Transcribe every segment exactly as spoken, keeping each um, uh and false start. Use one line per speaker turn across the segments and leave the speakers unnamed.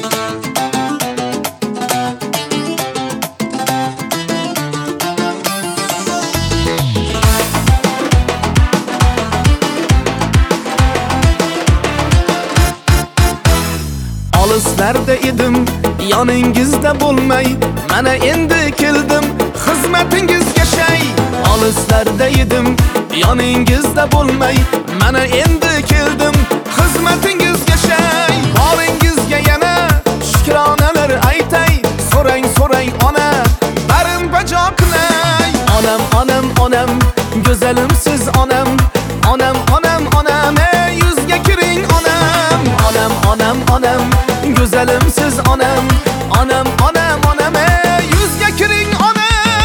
Olislarda edim, yoningizda bo'lmay, mana endi keldim xizmatingizga shay. Olislarda edim, yoningizda bo'lmay, mana endi keldim xizmatingizga shay. Boringizga yana shukronalar aytay, so'rang so'rang ona, barin bajo qilay. Onam, onam, onam, go'zalimsiz onam, onam, onam, onam, ey yuzga kiring onam. Onam, onam, onam, güzelimsiz onam, onam, onam, onam, ey yuzga kiring onam.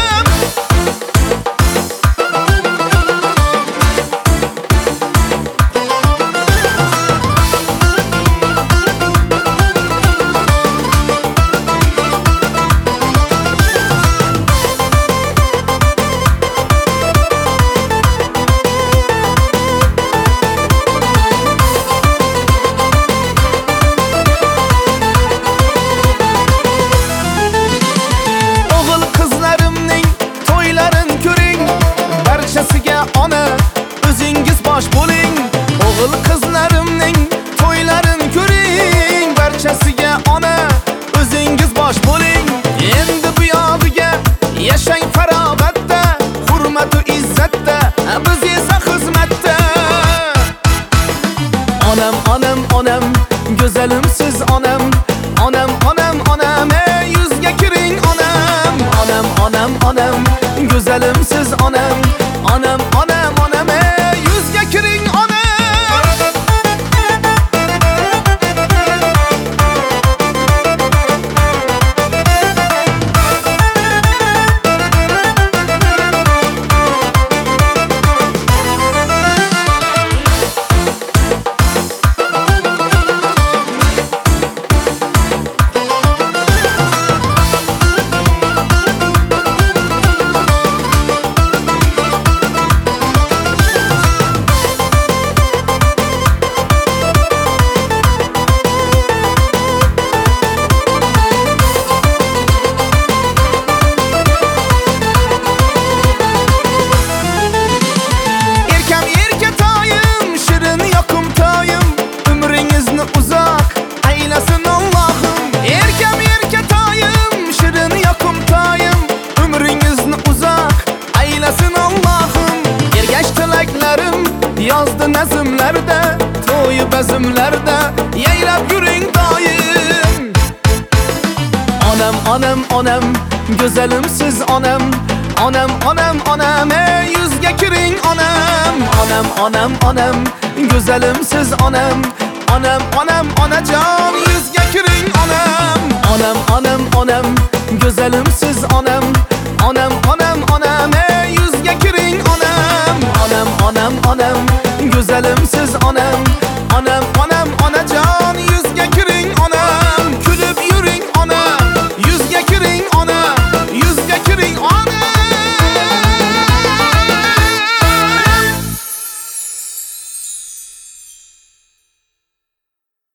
Ona, o'zingiz bosh bo'ling. O'g'il qizlarimning to'ylarin ko'ring. Barchasiga ona, o'zingiz bosh bo'ling. Endi bu yog'iga yashang farobatda, hurmat va izzatda, biz esa xizmatda. Onam, onam, onam, go'zalimsiz onam, onam, onam, onam, ey yuzga kiring onam. Onam, onam, onam, go'zalimsiz onam, onam, onam, onam, ey yuzga kiring onam. Yozdi nazmlarda, to'yi bazmlarda, yayrab yuring doim. Onam, onam, onam, go'zalimsiz onam, onam, onam, onam, ey yuzga kiring onam. Onam, onam, onam, go'zalimsiz onam, onam, onam, onajon yuzga kiring onam. Onam, onam, onam, go'zalimsiz onam, onam, onam, onam, ey yuzga kiring onam. Onam, onam, onam, güzelimsiz onam.